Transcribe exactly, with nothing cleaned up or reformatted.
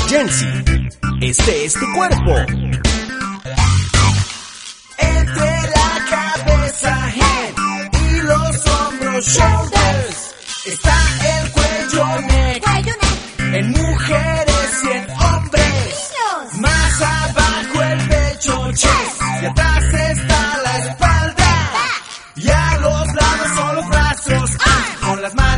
Jensi, este es tu cuerpo. Entre la cabeza, head, y los hombros, shoulders, está el cuello, neck, en mujeres y en hombres. Más abajo el pecho, chest, y atrás está la espalda. Y a los lados son los brazos, con las manos